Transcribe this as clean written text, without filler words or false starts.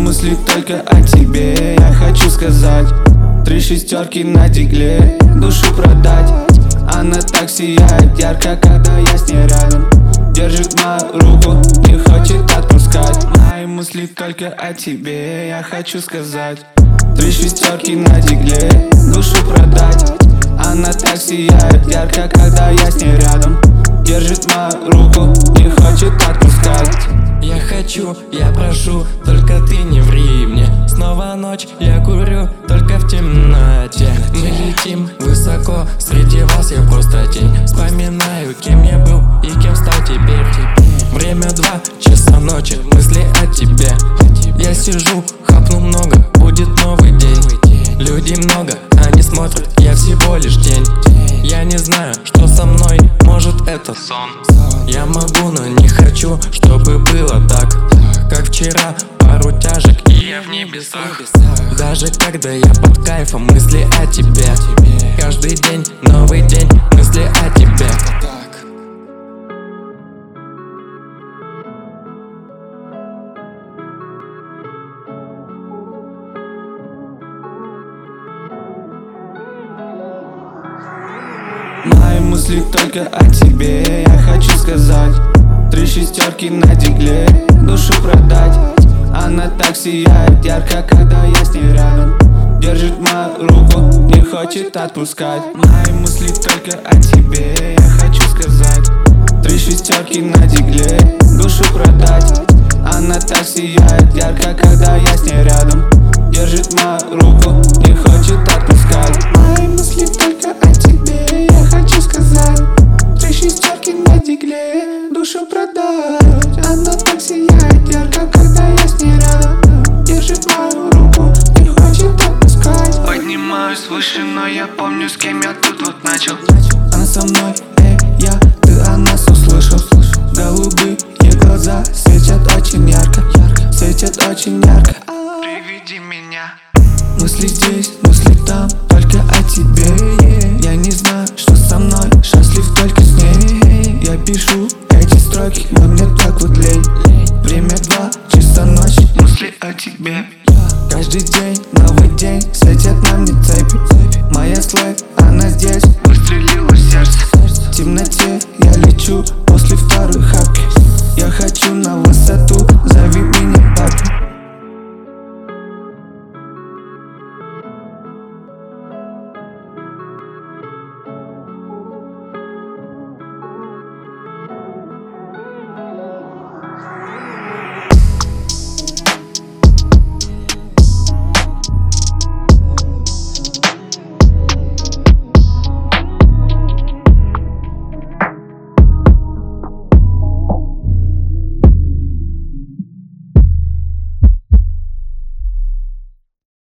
мысли только о тебе, я хочу сказать. 3 шестерки на дигле, душу продать. Она так сияет ярко, когда я с ней рядом. Держит мою руку, не хочет отпускать. Мои мысли только о тебе, я хочу сказать. 3 шестерки на дигле, душу продать. Она так сияет ярко, когда я с ней рядом. Держит мою руку, не хочет отпускать. Я хочу, я прошу, только ты не ври мне. Снова ночь, я курю, только в темноте. Мы летим высоко, среди вас я просто тень. Вспоминаю, кем я был и кем стал теперь. Время 2 часа ночи, мысли о тебе. Я сижу, хапну много, будет новый день. Людей много, они смотрят, я всего лишь тень. Я не знаю, что со мной, может это сон. Я могу, но не хочу, чтобы было так, как вчера, пару тяжек и я в небесах. Даже когда я под кайфом, мысли о тебе. Каждый день, новый день, мысли о тебе. Мои мысли только о тебе, я хочу сказать. 3 шестерки на дигле, душу продать. Она так сияет ярко, когда я с ней рядом. Держит мою руку, не хочет отпускать. Мои мысли только о тебе, я хочу сказать. 3 шестерки на дигле, душу продать. Она так сияет ярко, когда я с ней рядом. Держит мою руку, не хочет отпускать. Мои мысли только о тебе, я хочу сказать. 3 шестерки на дигле, душу продать. Она так сияет ярко, когда я с ней рядом. Держит мою руку, не хочет отпускать. Поднимаюсь выше, но я помню, с кем я тут вот начал. Она со мной, я, ты о нас услышал. Голубые глаза светят очень ярко, светят очень ярко. Приведи меня. Мысли здесь, мысли там, только о тебе.